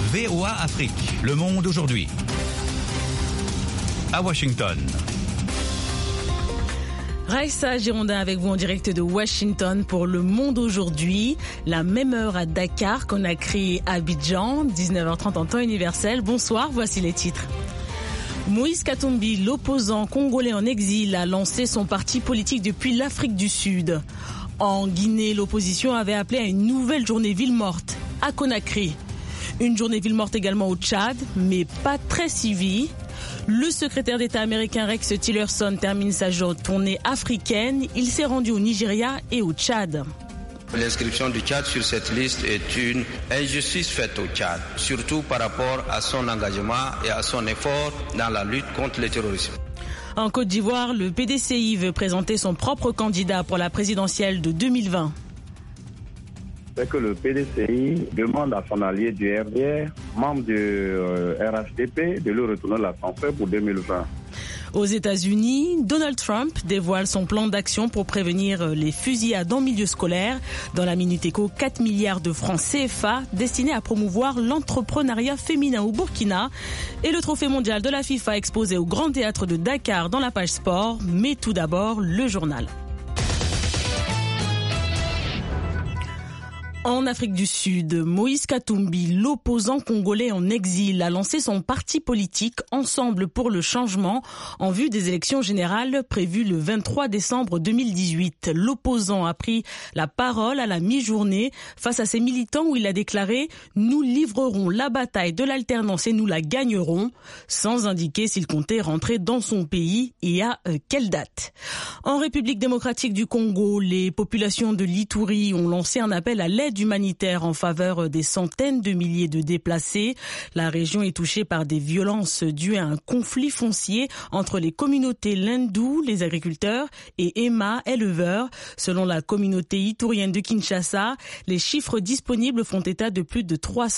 VOA Afrique, le monde aujourd'hui. À Washington. Raissa Girondin avec vous en direct de Washington pour Le Monde aujourd'hui. La même heure à Dakar, Conakry, Abidjan, 19h30 en temps universel. Bonsoir, voici les titres. Moïse Katumbi, l'opposant congolais en exil, a lancé son parti politique depuis l'Afrique du Sud. En Guinée, l'opposition avait appelé à une nouvelle journée ville morte à Conakry. Une journée ville morte également au Tchad, mais pas très suivie. Le secrétaire d'État américain Rex Tillerson termine sa tournée africaine. Il s'est rendu au Nigeria et au Tchad. L'inscription du Tchad sur cette liste est une injustice faite au Tchad, surtout par rapport à son engagement et à son effort dans la lutte contre le terrorisme. En Côte d'Ivoire, le PDCI veut présenter son propre candidat pour la présidentielle de 2020. C'est que le PDCI demande à son allié du RDR, membre du RHDP, de lui retourner l'ascenseur pour 2020. Aux États-Unis, Donald Trump dévoile son plan d'action pour prévenir les fusillades en milieu scolaire. Dans la Minute Éco, 4 milliards de francs CFA destinés à promouvoir l'entrepreneuriat féminin au Burkina. Et le trophée mondial de la FIFA exposé au Grand Théâtre de Dakar dans la page sport. Mais tout d'abord, le journal. En Afrique du Sud, Moïse Katumbi, l'opposant congolais en exil, a lancé son parti politique Ensemble pour le changement en vue des élections générales prévues le 23 décembre 2018. L'opposant a pris la parole à la mi-journée face à ses militants où il a déclaré « Nous livrerons la bataille de l'alternance et nous la gagnerons », sans indiquer s'il comptait rentrer dans son pays et à quelle date. En République démocratique du Congo, les populations de l'Ituri ont lancé un appel à l'aide humanitaire en faveur des centaines de milliers de déplacés. La région est touchée par des violences dues à un conflit foncier entre les communautés Lendou, les agriculteurs, et Emma, éleveurs. Selon la communauté itourienne de Kinshasa, les chiffres disponibles font état de plus de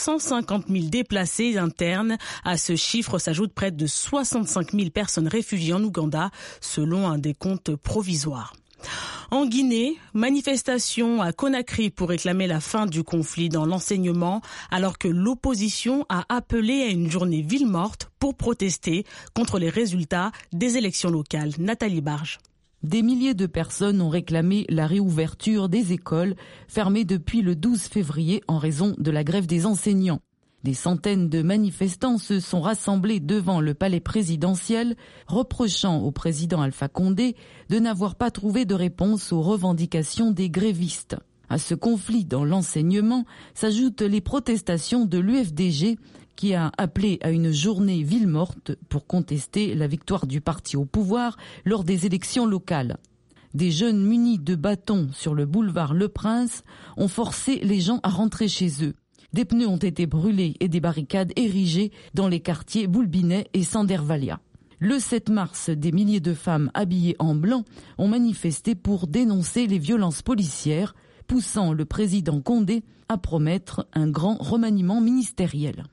350 000 déplacés internes. À ce chiffre s'ajoutent près de 65 000 personnes réfugiées en Ouganda, selon un décompte provisoire. En Guinée, manifestation à Conakry pour réclamer la fin du conflit dans l'enseignement, alors que l'opposition a appelé à une journée ville morte pour protester contre les résultats des élections locales. Nathalie Barge. Des milliers de personnes ont réclamé la réouverture des écoles fermées depuis le 12 février en raison de la grève des enseignants. Des centaines de manifestants se sont rassemblés devant le palais présidentiel, reprochant au président Alpha Condé de n'avoir pas trouvé de réponse aux revendications des grévistes. À ce conflit dans l'enseignement s'ajoutent les protestations de l'UFDG qui a appelé à une journée ville morte pour contester la victoire du parti au pouvoir lors des élections locales. Des jeunes munis de bâtons sur le boulevard Le Prince ont forcé les gens à rentrer chez eux. Des pneus ont été brûlés et des barricades érigées dans les quartiers Boulbinet et Sandervalia. Le 7 mars, des milliers de femmes habillées en blanc ont manifesté pour dénoncer les violences policières, poussant le président Condé à promettre un grand remaniement ministériel.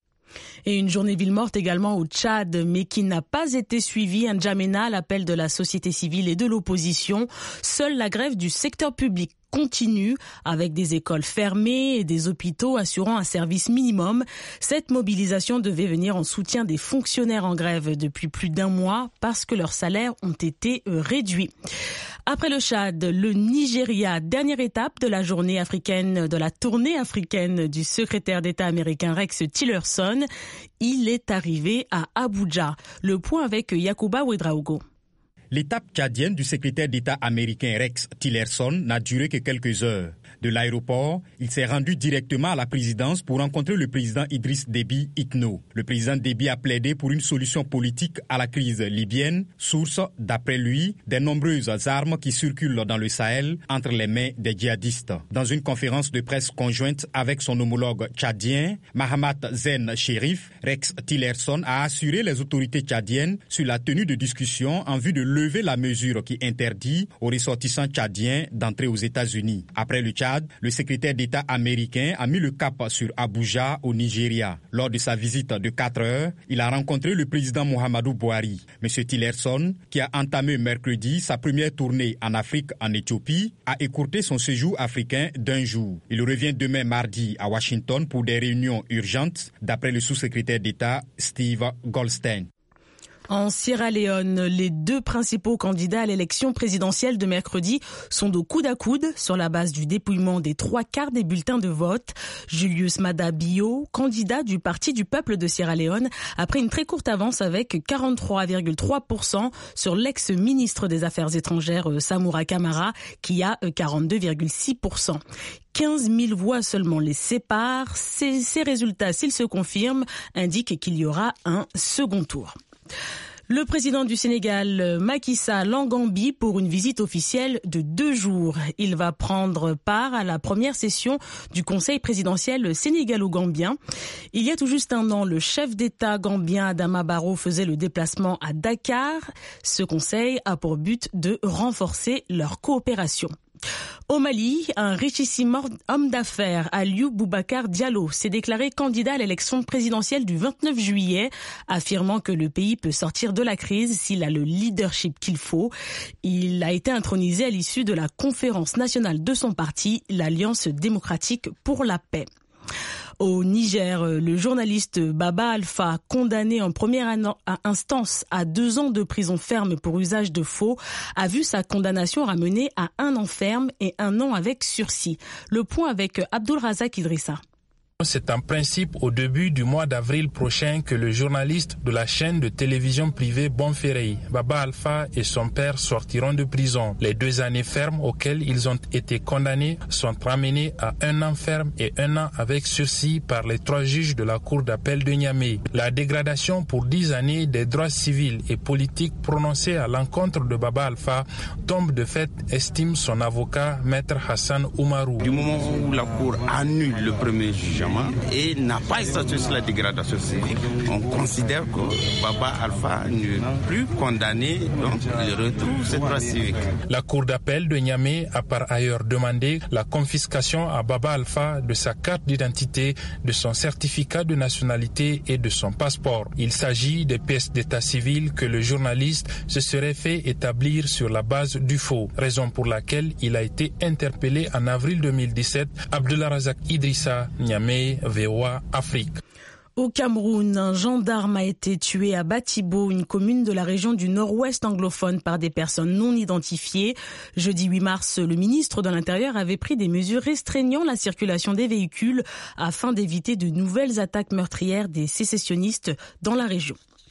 Et une journée ville morte également au Tchad, mais qui n'a pas été suivie. N'Djamena, à l'appel de la société civile et de l'opposition. Seule la grève du secteur public continue, avec des écoles fermées et des hôpitaux assurant un service minimum. Cette mobilisation devait venir en soutien des fonctionnaires en grève depuis plus d'un mois parce que leurs salaires ont été réduits. Après le Tchad, le Nigeria, dernière étape de la journée africaine, de la tournée africaine du secrétaire d'État américain Rex Tillerson. Il est arrivé à Abuja. Le point avec Yacouba Ouedraogo. L'étape tchadienne du secrétaire d'État américain Rex Tillerson n'a duré que quelques heures. De l'aéroport, il s'est rendu directement à la présidence pour rencontrer le président Idriss Déby Itno. Le président Déby a plaidé pour une solution politique à la crise libyenne, source, d'après lui, des nombreuses armes qui circulent dans le Sahel entre les mains des djihadistes. Dans une conférence de presse conjointe avec son homologue tchadien, Mahamat Zen Chérif, Rex Tillerson a assuré les autorités tchadiennes sur la tenue de discussions en vue de lever la mesure qui interdit aux ressortissants tchadiens d'entrer aux États-Unis. Après le Tchad, le secrétaire d'État américain a mis le cap sur Abuja au Nigeria. Lors de sa visite de 4 heures, il a rencontré le président Muhammadu Buhari. M. Tillerson, qui a entamé mercredi sa première tournée en Afrique en Éthiopie, a écourté son séjour africain d'1 jour. Il revient demain mardi à Washington pour des réunions urgentes, d'après le sous-secrétaire d'État Steve Goldstein. En Sierra Leone, les 2 principaux candidats à l'élection présidentielle de mercredi sont de coude à coude sur la base du dépouillement des 3/4 des bulletins de vote. Julius Maada Bio, candidat du Parti du peuple de Sierra Leone, a pris une très courte avance avec 43,3% sur l'ex-ministre des Affaires étrangères Samura Kamara, qui a 42,6%. 15 000 voix seulement les séparent. Ces résultats, s'ils se confirment, indiquent qu'il y aura un second tour. Le président du Sénégal, Macky Sall, en Gambie pour une visite officielle de 2 jours. Il va prendre part à la première session du Conseil présidentiel sénégalo-gambien. Il y a tout juste 1 an, le chef d'État gambien Adama Barrow faisait le déplacement à Dakar. Ce conseil a pour but de renforcer leur coopération. Au Mali, un richissime homme d'affaires, Aliou Boubacar Diallo, s'est déclaré candidat à l'élection présidentielle du 29 juillet, affirmant que le pays peut sortir de la crise s'il a le leadership qu'il faut. Il a été intronisé à l'issue de la conférence nationale de son parti, l'Alliance démocratique pour la paix. Au Niger, le journaliste Baba Alpha, condamné en première instance à 2 ans de prison ferme pour usage de faux, a vu sa condamnation ramenée à 1 an ferme et 1 an avec sursis. Le point avec Abdulrazak Idrissa. C'est en principe au début du mois d'avril prochain que le journaliste de la chaîne de télévision privée Bonferrey, Baba Alpha et son père sortiront de prison. Les 2 années fermes auxquelles ils ont été condamnés sont ramenées à 1 an ferme et 1 an avec sursis par les 3 juges de la cour d'appel de Niamey. La dégradation pour 10 années des droits civils et politiques prononcée à l'encontre de Baba Alpha tombe de fait, estime son avocat, Maître Hassan Oumarou. Du moment où la cour annule le premier jugement et n'a pas statué sur la dégradation civique, on considère que Baba Alpha n'est plus condamné, donc il retrouve ses droits civiques. La cour d'appel de Niamey a par ailleurs demandé la confiscation à Baba Alpha de sa carte d'identité, de son certificat de nationalité et de son passeport. Il s'agit des pièces d'état civil que le journaliste se serait fait établir sur la base du faux, raison pour laquelle il a été interpellé en avril 2017. Abdulrazak Idrissa, Niamey, VOA Afrique. Au Cameroun, un gendarme a été tué à Batibo, une commune de la région du nord-ouest anglophone, par des personnes non identifiées. Jeudi 8 mars, le ministre de l'Intérieur avait pris des mesures restreignant la circulation des véhicules afin d'éviter de nouvelles attaques meurtrières des sécessionnistes dans la région.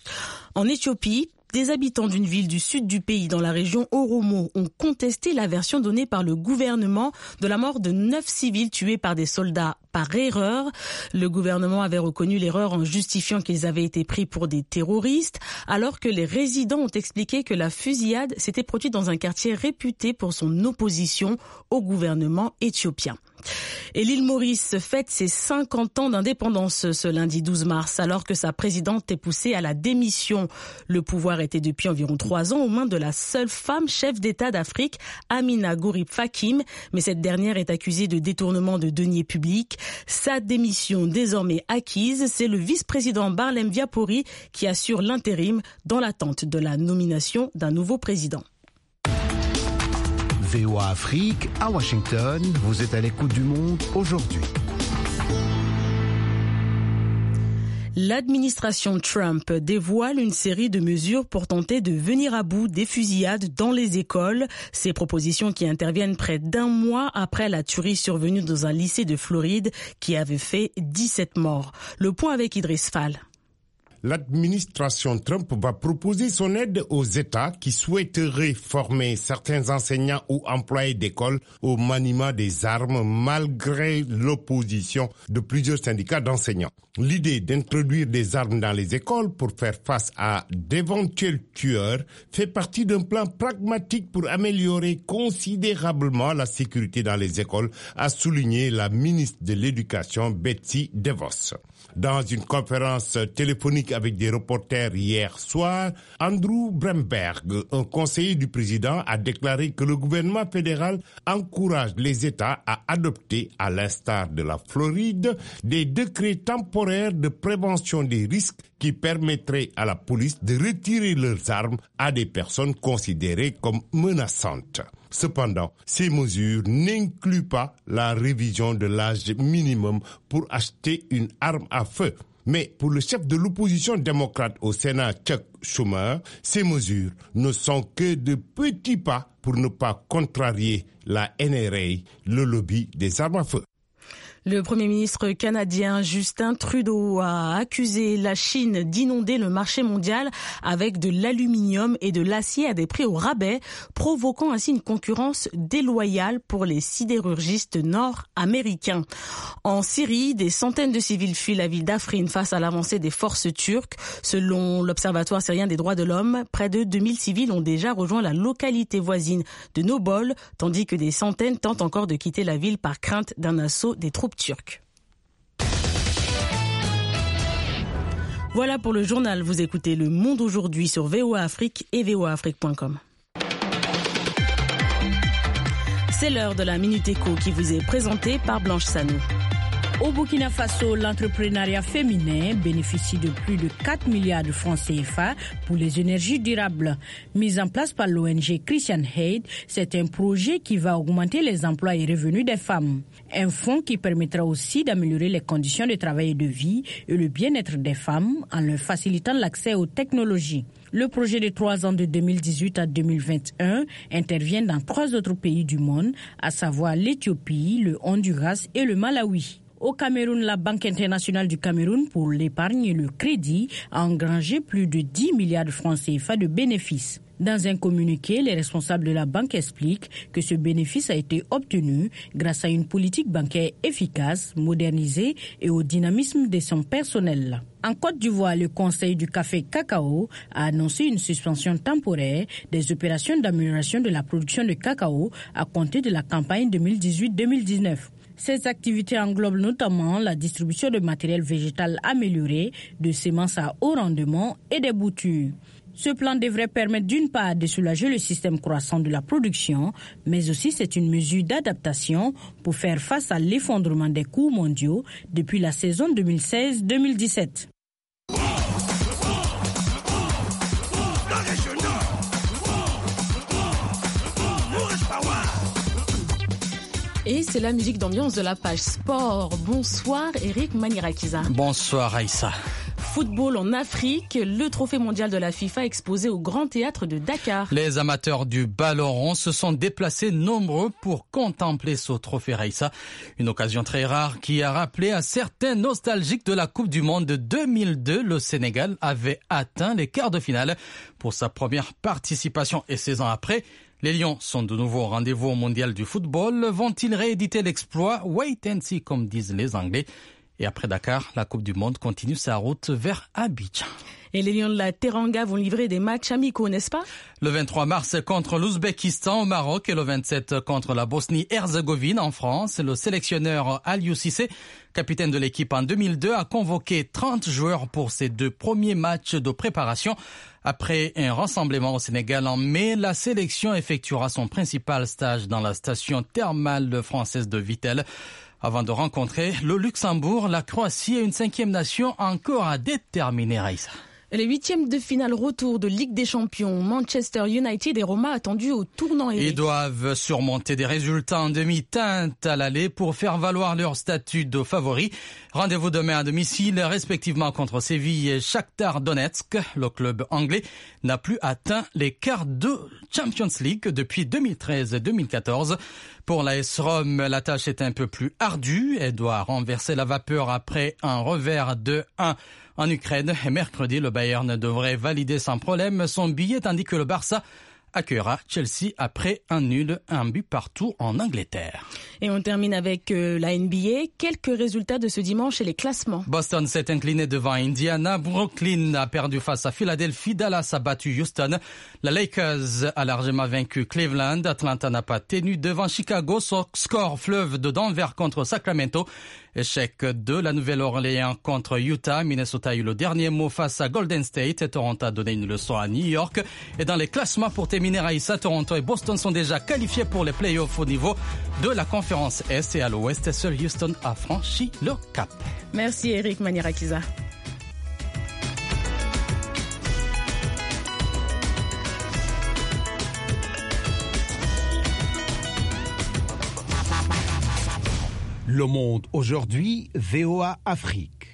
En Éthiopie, des habitants d'une ville du sud du pays dans la région Oromo ont contesté la version donnée par le gouvernement de la mort de 9 civils tués par des soldats par erreur. Le gouvernement avait reconnu l'erreur en justifiant qu'ils avaient été pris pour des terroristes, alors que les résidents ont expliqué que la fusillade s'était produite dans un quartier réputé pour son opposition au gouvernement éthiopien. Et l'île Maurice fête ses 50 ans d'indépendance ce lundi 12 mars, alors que sa présidente est poussée à la démission. Le pouvoir était depuis environ 3 ans aux mains de la seule femme chef d'État d'Afrique, Amina Gourib Fakim, mais cette dernière est accusée de détournement de deniers publics. Sa démission désormais acquise, c'est le vice-président Barlem Viapori qui assure l'intérim dans l'attente de la nomination d'un nouveau président. VOA Afrique, à Washington, vous êtes à l'écoute du monde aujourd'hui. L'administration Trump dévoile une série de mesures pour tenter de venir à bout des fusillades dans les écoles. Ces propositions qui interviennent près d'1 mois après la tuerie survenue dans un lycée de Floride qui avait fait 17 morts. Le point avec Idriss Fall. L'administration Trump va proposer son aide aux États qui souhaiteraient former certains enseignants ou employés d'école au maniement des armes malgré l'opposition de plusieurs syndicats d'enseignants. L'idée d'introduire des armes dans les écoles pour faire face à d'éventuels tueurs fait partie d'un plan pragmatique pour améliorer considérablement la sécurité dans les écoles, a souligné la ministre de l'Éducation Betsy DeVos. Dans une conférence téléphonique avec des reporters hier soir, Andrew Bremberg, un conseiller du président, a déclaré que le gouvernement fédéral encourage les États à adopter, à l'instar de la Floride, des décrets temporaires de prévention des risques qui permettraient à la police de retirer leurs armes à des personnes considérées comme menaçantes. Cependant, ces mesures n'incluent pas la révision de l'âge minimum pour acheter une arme à feu. Mais pour le chef de l'opposition démocrate au Sénat, Chuck Schumer, ces mesures ne sont que de petits pas pour ne pas contrarier la NRA, le lobby des armes à feu. Le Premier ministre canadien Justin Trudeau a accusé la Chine d'inonder le marché mondial avec de l'aluminium et de l'acier à des prix au rabais, provoquant ainsi une concurrence déloyale pour les sidérurgistes nord-américains. En Syrie, des centaines de civils fuient la ville d'Afrin face à l'avancée des forces turques. Selon l'Observatoire syrien des droits de l'homme, près de 2000 civils ont déjà rejoint la localité voisine de Nobol, tandis que des centaines tentent encore de quitter la ville par crainte d'un assaut des troupes turques. Voilà pour le journal. Vous écoutez Le Monde aujourd'hui sur VOA Afrique et voaafrique.com. C'est l'heure de la Minute Éco qui vous est présentée par Blanche Sanou. Au Burkina Faso, l'entrepreneuriat féminin bénéficie de plus de 4 milliards de francs CFA pour les énergies durables. Mis en place par l'ONG Christian Aid, c'est un projet qui va augmenter les emplois et revenus des femmes. Un fonds qui permettra aussi d'améliorer les conditions de travail et de vie et le bien-être des femmes en leur facilitant l'accès aux technologies. Le projet de 3 ans de 2018 à 2021 intervient dans 3 autres pays du monde, à savoir l'Éthiopie, le Honduras et le Malawi. Au Cameroun, la Banque internationale du Cameroun pour l'épargne et le crédit a engrangé plus de 10 milliards de francs CFA de bénéfices. Dans un communiqué, les responsables de la banque expliquent que ce bénéfice a été obtenu grâce à une politique bancaire efficace, modernisée et au dynamisme de son personnel. En Côte d'Ivoire, le Conseil du café cacao a annoncé une suspension temporaire des opérations d'amélioration de la production de cacao à compter de la campagne 2018-2019. Ces activités englobent notamment la distribution de matériel végétal amélioré, de semences à haut rendement et des boutures. Ce plan devrait permettre d'une part de soulager le système croissant de la production, mais aussi c'est une mesure d'adaptation pour faire face à l'effondrement des cours mondiaux depuis la saison 2016-2017. Et c'est la musique d'ambiance de la page sport. Bonsoir Eric Manirakiza. Bonsoir Aïssa. Football en Afrique, le trophée mondial de la FIFA exposé au Grand Théâtre de Dakar. Les amateurs du ballon rond se sont déplacés nombreux pour contempler ce trophée Raïssa. Une occasion très rare qui a rappelé à certains nostalgiques de la Coupe du Monde de 2002. Le Sénégal avait atteint les quarts de finale pour sa première participation et 16 ans après. Les Lions sont de nouveau au rendez-vous au mondial du football. Vont-ils rééditer l'exploit? Wait and see, comme disent les Anglais. Et après Dakar, la Coupe du Monde continue sa route vers Abidjan. Et les Lions de la Teranga vont livrer des matchs amicaux, n'est-ce pas? Le 23 mars contre l'Ouzbékistan au Maroc et le 27 contre la Bosnie-Herzégovine en France. Le sélectionneur Aliou Cissé, capitaine de l'équipe en 2002, a convoqué 30 joueurs pour ses 2 premiers matchs de préparation. Après un rassemblement au Sénégal en mai, la sélection effectuera son principal stage dans la station thermale française de Vittel avant de rencontrer le Luxembourg, la Croatie et une 5e nation encore à déterminer, Raïssa. Les 8e de finale retour de Ligue des Champions, Manchester United et Roma attendus au tournant. Ils doivent surmonter des résultats en demi-teinte à l'aller pour faire valoir leur statut de favori. Rendez-vous demain à domicile, respectivement contre Séville et Shakhtar Donetsk. Le club anglais n'a plus atteint les quarts de Champions League depuis 2013 et 2014. Pour l'AS Rome, la tâche est un peu plus ardue. Elle doit renverser la vapeur après un revers de 1 en Ukraine. Et mercredi, le Bayern devrait valider sans problème son billet, tandis que le Barça accueillera Chelsea après un nul, un but partout en Angleterre. Et on termine avec la NBA. Quelques résultats de ce dimanche et les classements. Boston s'est incliné devant Indiana. Brooklyn a perdu face à Philadelphie. Dallas a battu Houston. La Lakers a largement vaincu Cleveland. Atlanta n'a pas tenu devant Chicago. Score fleuve de Denver contre Sacramento. Échec de la Nouvelle-Orléans contre Utah. Minnesota a eu le dernier mot face à Golden State et Toronto a donné une leçon à New York. Et dans les classements pour terminer, Raïssa, Toronto et Boston sont déjà qualifiés pour les playoffs au niveau de la conférence Est et à l'Ouest. Seul Houston a franchi le cap. Merci Eric Manierakiza. Le Monde aujourd'hui, VOA Afrique.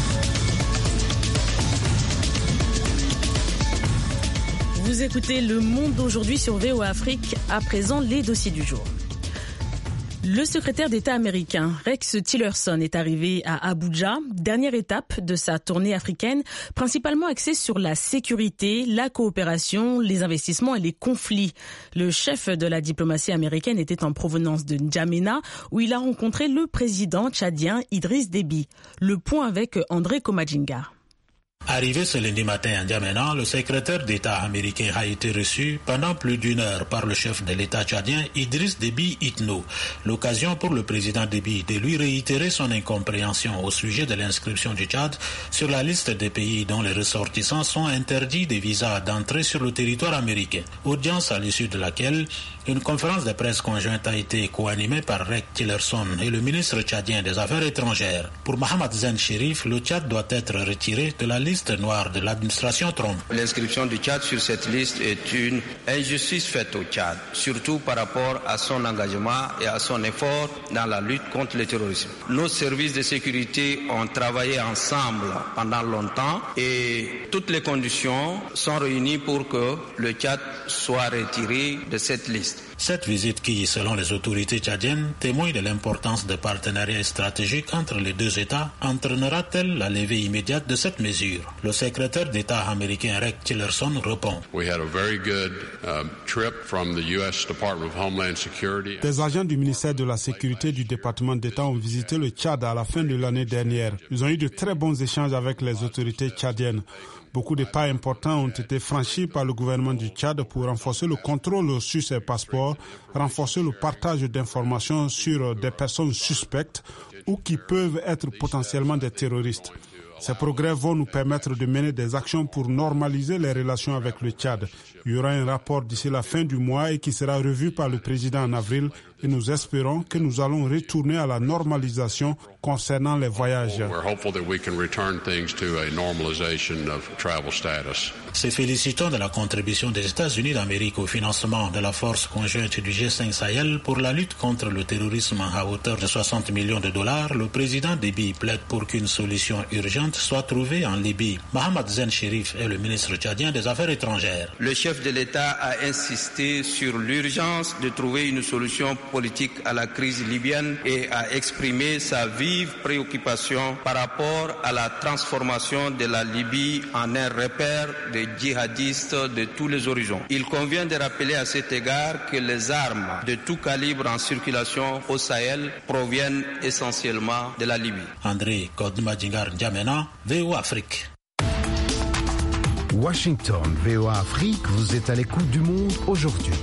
Vous écoutez Le Monde aujourd'hui sur VOA Afrique. À présent, les dossiers du jour. Le secrétaire d'État américain Rex Tillerson est arrivé à Abuja, dernière étape de sa tournée africaine, principalement axée sur la sécurité, la coopération, les investissements et les conflits. Le chef de la diplomatie américaine était en provenance de N'Djamena, où il a rencontré le président tchadien Idriss Déby. Le point avec André Komadjinga. Arrivé ce lundi matin à N'Djamena, le secrétaire d'État américain a été reçu pendant plus d'une heure par le chef de l'État tchadien Idriss Déby Itno. L'occasion pour le président Déby de lui réitérer son incompréhension au sujet de l'inscription du Tchad sur la liste des pays dont les ressortissants sont interdits des visas d'entrée sur le territoire américain. Audience à l'issue de laquelle une conférence de presse conjointe a été co-animée par Rex Tillerson et le ministre tchadien des Affaires étrangères. Pour Mohamed Zen Chérif, le Tchad doit être retiré de la liste noire de l'administration Trump. L'inscription du Tchad sur cette liste est une injustice faite au Tchad, surtout par rapport à son engagement et à son effort dans la lutte contre le terrorisme. Nos services de sécurité ont travaillé ensemble pendant longtemps et toutes les conditions sont réunies pour que le Tchad soit retiré de cette liste. Cette visite qui, selon les autorités tchadiennes, témoigne de l'importance de partenariats stratégiques entre les deux États, entraînera-t-elle la levée immédiate de cette mesure? Le secrétaire d'État américain Rex Tillerson répond. Des agents du ministère de la Sécurité du département d'État ont visité le Tchad à la fin de l'année dernière. Ils ont eu de très bons échanges avec les autorités tchadiennes. Beaucoup de pas importants ont été franchis par le gouvernement du Tchad pour renforcer le contrôle sur ces passeports, renforcer le partage d'informations sur des personnes suspectes ou qui peuvent être potentiellement des terroristes. Ces progrès vont nous permettre de mener des actions pour normaliser les relations avec le Tchad. Il y aura un rapport d'ici la fin du mois et qui sera revu par le président en avril et nous espérons que nous allons retourner à la normalisation concernant les voyages. Se félicitons de la contribution des États-Unis d'Amérique au financement de la force conjointe du G5 Sahel pour la lutte contre le terrorisme à hauteur de 60 millions de dollars. Le président Déby plaide pour qu'une solution urgente soit trouvée en Libye. Mohamed Zen Chérif est le ministre tchadien des Affaires étrangères. Le chef de l'État a insisté sur l'urgence de trouver une solution politique à la crise libyenne et a exprimé sa vive préoccupation par rapport à la transformation de la Libye en un repère de djihadistes de tous les horizons. Il convient de rappeler à cet égard que les armes de tout calibre en circulation au Sahel proviennent essentiellement de la Libye. André Komadjinga N'Djamena, VOA Afrique. Washington, VOA Afrique, vous êtes à l'écoute du Monde aujourd'hui.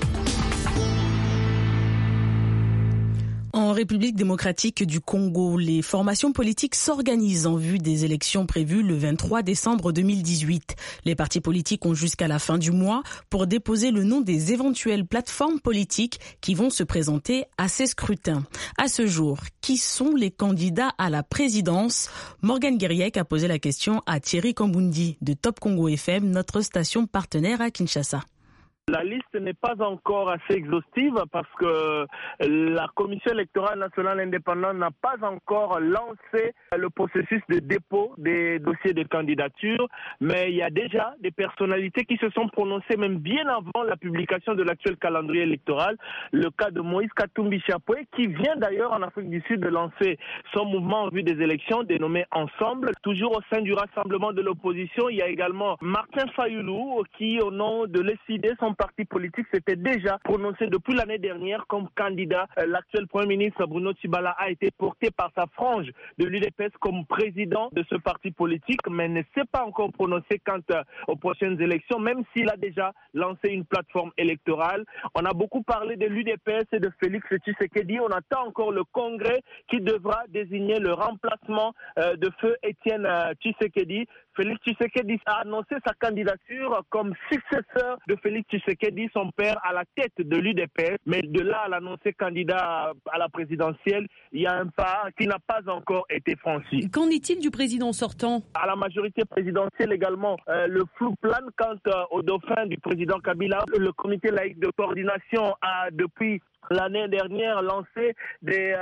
En République démocratique du Congo, les formations politiques s'organisent en vue des élections prévues le 23 décembre 2018. Les partis politiques ont jusqu'à la fin du mois pour déposer le nom des éventuelles plateformes politiques qui vont se présenter à ces scrutins. À ce jour, qui sont les candidats à la présidence? Morgane Guériec a posé la question à Thierry Kambundi de Top Congo FM, notre station partenaire à Kinshasa. La liste n'est pas encore assez exhaustive parce que la Commission électorale nationale indépendante n'a pas encore lancé le processus de dépôt des dossiers de candidature, mais il y a déjà des personnalités qui se sont prononcées même bien avant la publication de l'actuel calendrier électoral. Le cas de Moïse Katumbi Chapoué, qui vient d'ailleurs en Afrique du Sud de lancer son mouvement en vue des élections dénommé Ensemble. Toujours au sein du rassemblement de l'opposition, il y a également Martin Fayoulou qui, au nom de l'ECD, son parti politique s'était déjà prononcé depuis l'année dernière comme candidat. L'actuel Premier ministre Bruno Tshibala a été porté par sa frange de l'UDPS comme président de ce parti politique, mais ne s'est pas encore prononcé quant aux prochaines élections, même s'il a déjà lancé une plateforme électorale. On a beaucoup parlé de l'UDPS et de Félix Tshisekedi. On attend encore le Congrès qui devra désigner le remplacement de feu Étienne Tshisekedi. Félix Tshisekedi a annoncé sa candidature comme successeur de Félix Tshisekedi, son père, à la tête de l'UDPS. Mais de là à l'annoncer candidat à la présidentielle, il y a un pas qui n'a pas encore été franchi. Qu'en est-il du président sortant? À la majorité présidentielle également, le flou plane quant au dauphin du président Kabila. Le comité laïque de coordination a depuis l'année dernière lancé des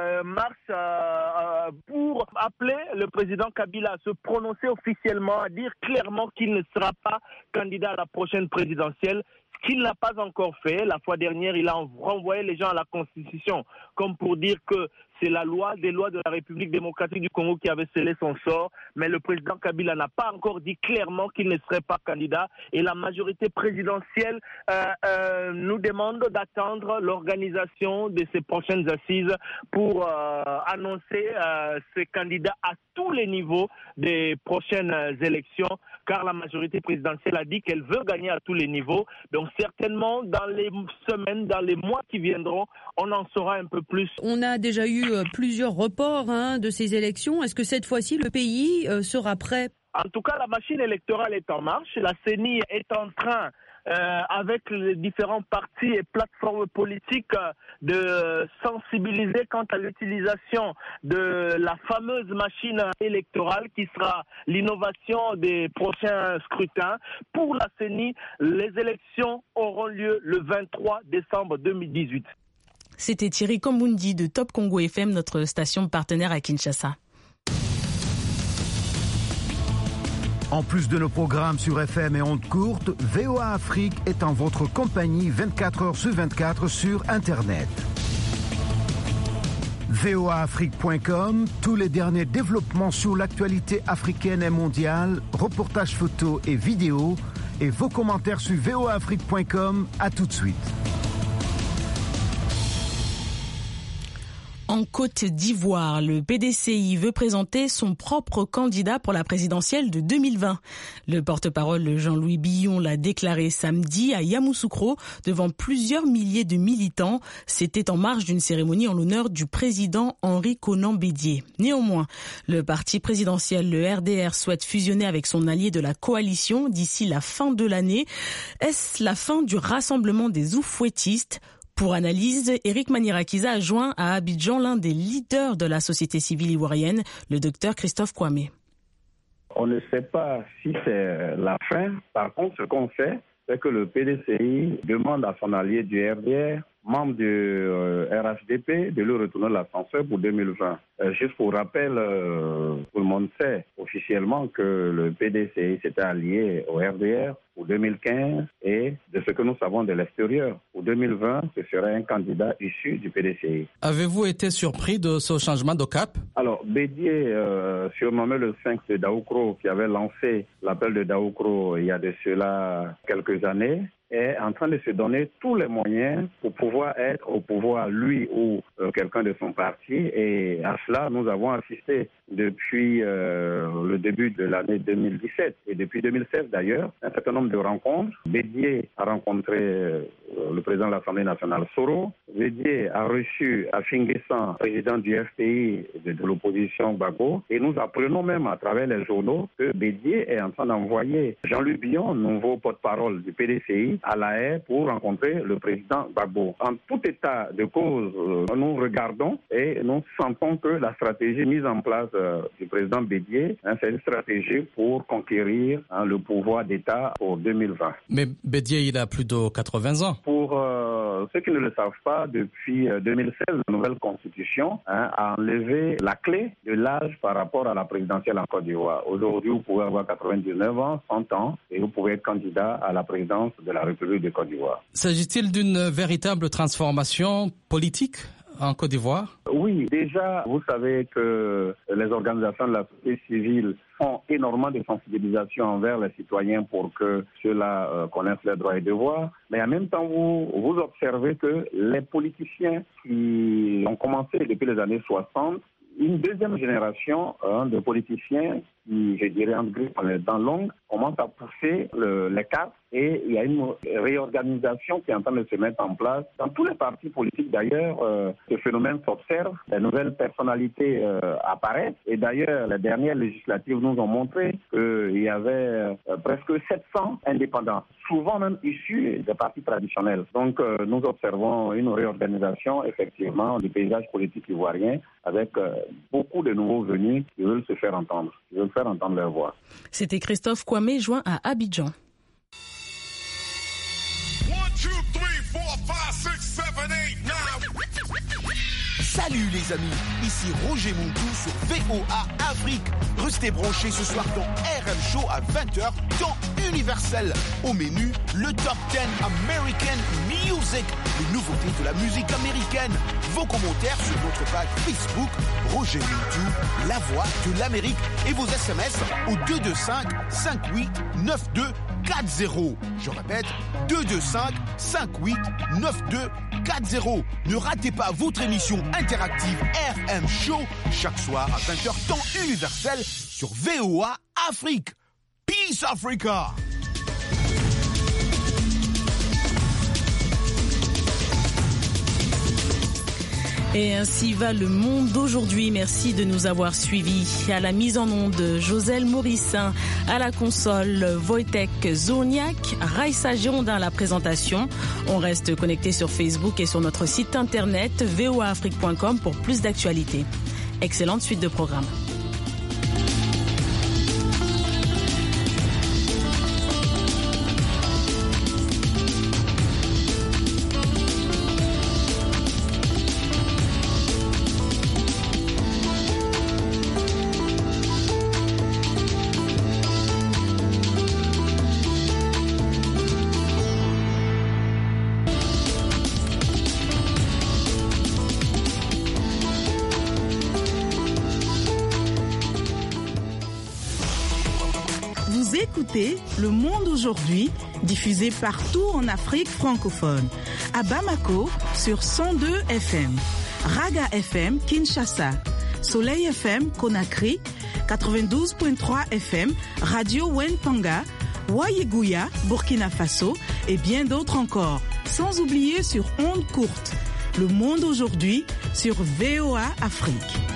marches pour appeler le président Kabila à se prononcer officiellement, à dire clairement qu'il ne sera pas candidat à la prochaine présidentielle. Ce qu'il n'a pas encore fait. La fois dernière, il a renvoyé les gens à la Constitution, comme pour dire que c'est la loi des lois de la République démocratique du Congo qui avait scellé son sort. Mais le président Kabila n'a pas encore dit clairement qu'il ne serait pas candidat. Et la majorité présidentielle nous demande d'attendre l'organisation de ces prochaines assises pour annoncer ses candidats à tous les niveaux des prochaines élections, car la majorité présidentielle a dit qu'elle veut gagner à tous les niveaux. Donc certainement, dans les semaines, dans les mois qui viendront, on en saura un peu plus. On a déjà eu plusieurs reports de ces élections. Est-ce que cette fois-ci, le pays sera prêt? En tout cas, la machine électorale est en marche. La CENI est en train, avec les différents partis et plateformes politiques, de sensibiliser quant à l'utilisation de la fameuse machine électorale qui sera l'innovation des prochains scrutins. Pour la CENI, les élections auront lieu le 23 décembre 2018. C'était Thierry Kombundi de Top Congo FM, notre station partenaire à Kinshasa. En plus de nos programmes sur FM et ondes courtes, VOA Afrique est en votre compagnie 24 heures sur 24 sur Internet. voaafrique.com, tous les derniers développements sur l'actualité africaine et mondiale, reportages photos et vidéos, et vos commentaires sur voaafrique.com. À tout de suite. En Côte d'Ivoire, le PDCI veut présenter son propre candidat pour la présidentielle de 2020. Le porte-parole Jean-Louis Billon l'a déclaré samedi à Yamoussoukro devant plusieurs milliers de militants. C'était en marge d'une cérémonie en l'honneur du président Henri Konan Bédié. Néanmoins, le parti présidentiel, le RDR, souhaite fusionner avec son allié de la coalition d'ici la fin de l'année. Est-ce la fin du rassemblement des oufouettistes ? Pour analyse, Éric Manirakiza a joint à Abidjan l'un des leaders de la société civile ivoirienne, le docteur Christophe Kwame. On ne sait pas si c'est la fin. Par contre, ce qu'on sait, c'est que le PDCI demande à son allié du RDR, membre du RHDP, de lui retourner l'ascenseur pour 2020. Juste pour rappel, tout le monde sait officiellement que le PDCI s'était allié au RDR pour 2015 et de ce que nous savons de l'extérieur. Pour 2020, ce serait un candidat issu du PDCI. Avez-vous été surpris de ce changement de cap? Alors, Bédié, surnommé le 5 de Daoukro, qui avait lancé l'appel de Daoukro il y a de cela quelques années, est en train de se donner tous les moyens pour pouvoir être au pouvoir, lui ou quelqu'un de son parti. Et à cela, nous avons assisté depuis le début de l'année 2017 et depuis 2016 d'ailleurs, un certain nombre de rencontres. Bédié a rencontré le président de l'Assemblée nationale Soro. Bédié a reçu Afinguessan, président du FPI de l'opposition Gbagbo. Et nous apprenons même à travers les journaux que Bédié est en train d'envoyer Jean-Louis Billon, nouveau porte-parole du PDCI, à La Haye pour rencontrer le président Gbagbo. En tout état de cause, nous regardons et nous sentons que la stratégie mise en place du président Bédié, c'est une stratégie pour conquérir le pouvoir d'État pour 2020. Mais Bédié, il a plus de 80 ans. Pour ceux qui ne le savent pas, depuis 2016, la nouvelle constitution a enlevé la clé de l'âge par rapport à la présidentielle en Côte d'Ivoire. Aujourd'hui, vous pouvez avoir 99 ans, 100 ans, et vous pouvez être candidat à la présidence de la République de Côte d'Ivoire. S'agit-il d'une véritable transformation politique en Côte d'Ivoire? Oui, déjà, vous savez que les organisations de la société civile font énormément de sensibilisation envers les citoyens pour que ceux-là connaissent leurs droits et devoirs. Mais en même temps, vous observez que les politiciens qui ont commencé depuis les années 60, une deuxième génération de politiciens qui, je dirais, dans longue, commence à pousser les cartes et il y a une réorganisation qui est en train de se mettre en place. Dans tous les partis politiques, d'ailleurs, ce phénomène s'observe. Les nouvelles personnalités apparaissent. Et d'ailleurs, les dernières législatives nous ont montré qu'il y avait presque 700 indépendants, souvent même issus des partis traditionnels. Donc, nous observons une réorganisation, effectivement, du paysage politique ivoirien avec beaucoup de nouveaux venus qui veulent se faire entendre, qui veulent faire entendre leur voix. C'était Christophe Kwame, joint à Abidjan. 1, 2, 3, 4, 5, 6, 7, 8, 9. Salut les amis, ici Roger Montou sur VOA Afrique. Restez branchés ce soir dans RM Show à 20h, temps universel. Au menu, le Top 10 American Music, les nouveautés de la musique américaine. Vos commentaires sur notre page Facebook, Roger Montou, la voix de l'Amérique. Et vos SMS au 225 58 92 40. Je répète, 225 58 92 40. Ne ratez pas votre émission interactive RM Show chaque soir à 20h temps universel sur VOA Afrique. Peace Africa! Et ainsi va le monde d'aujourd'hui. Merci de nous avoir suivis. À la mise en onde, Joselle Morissin. À la console, Wojtek Zoniak. Raissa Girondin à la présentation. On reste connecté sur Facebook et sur notre site internet voaafrique.com pour plus d'actualités. Excellente suite de programmes. Écoutez Le Monde aujourd'hui, diffusé partout en Afrique francophone. À Bamako, sur 102 FM. Raga FM, Kinshasa. Soleil FM, Conakry. 92.3 FM, Radio Wenpanga. Wayeguya, Burkina Faso. Et bien d'autres encore. Sans oublier sur ondes courtes. Le Monde aujourd'hui, sur VOA Afrique.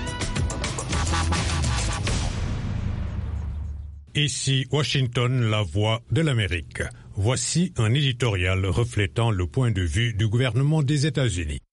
Ici Washington, la voix de l'Amérique. Voici un éditorial reflétant le point de vue du gouvernement des États-Unis.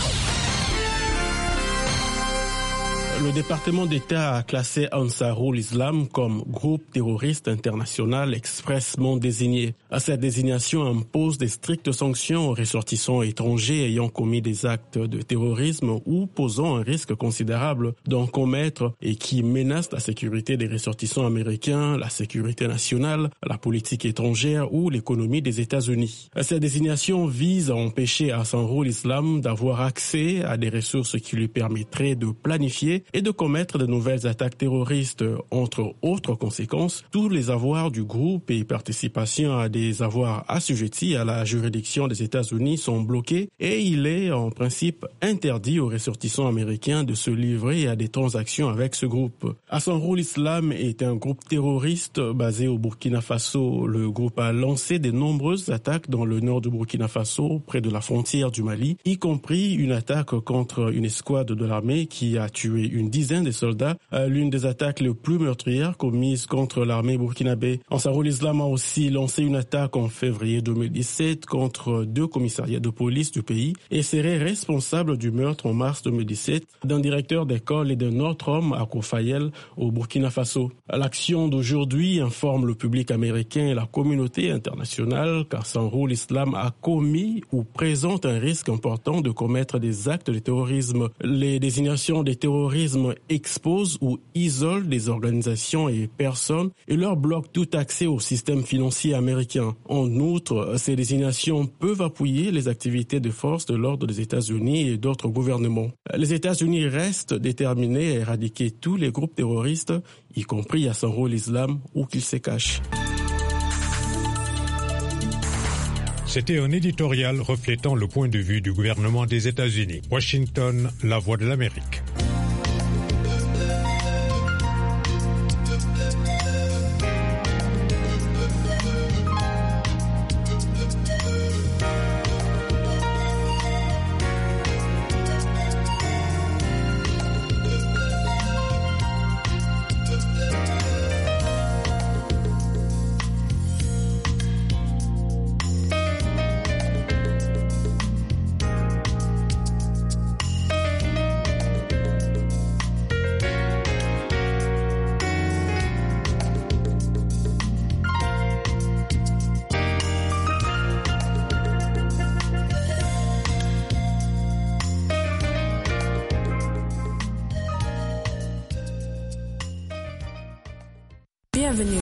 Le département d'État a classé Ansarul Islam comme groupe terroriste international expressément désigné. Cette désignation impose des strictes sanctions aux ressortissants étrangers ayant commis des actes de terrorisme ou posant un risque considérable d'en commettre et qui menacent la sécurité des ressortissants américains, la sécurité nationale, la politique étrangère ou l'économie des États-Unis. Cette désignation vise à empêcher Ansarul Islam d'avoir accès à des ressources qui lui permettraient de planifier et de commettre de nouvelles attaques terroristes. Entre autres conséquences, tous les avoirs du groupe et participation à des avoirs assujettis à la juridiction des États-Unis sont bloqués et il est en principe interdit aux ressortissants américains de se livrer à des transactions avec ce groupe. Ansarul Islam est un groupe terroriste basé au Burkina Faso. Le groupe a lancé de nombreuses attaques dans le nord du Burkina Faso, près de la frontière du Mali, y compris une attaque contre une escouade de l'armée qui a tué une dizaine de soldats, l'une des attaques les plus meurtrières commises contre l'armée burkinabé. Ansarul Islam a aussi lancé une attaque en février 2017 contre 2 commissariats de police du pays et serait responsable du meurtre en mars 2017 d'un directeur d'école et d'un autre homme à Koufayel au Burkina Faso. L'action d'aujourd'hui informe le public américain et la communauté internationale qu'Ansarul Islam a commis ou présente un risque important de commettre des actes de terrorisme. Les désignations des terroristes terrorisme expose ou isole des organisations et personnes et leur bloque tout accès au système financier américain. En outre, ces désignations peuvent appuyer les activités de forces de l'ordre des États-Unis et d'autres gouvernements. Les États-Unis restent déterminés à éradiquer tous les groupes terroristes, y compris Ansarul Islam, où qu'ils se cachent. C'était un éditorial reflétant le point de vue du gouvernement des États-Unis. Washington, la voix de l'Amérique. Bienvenue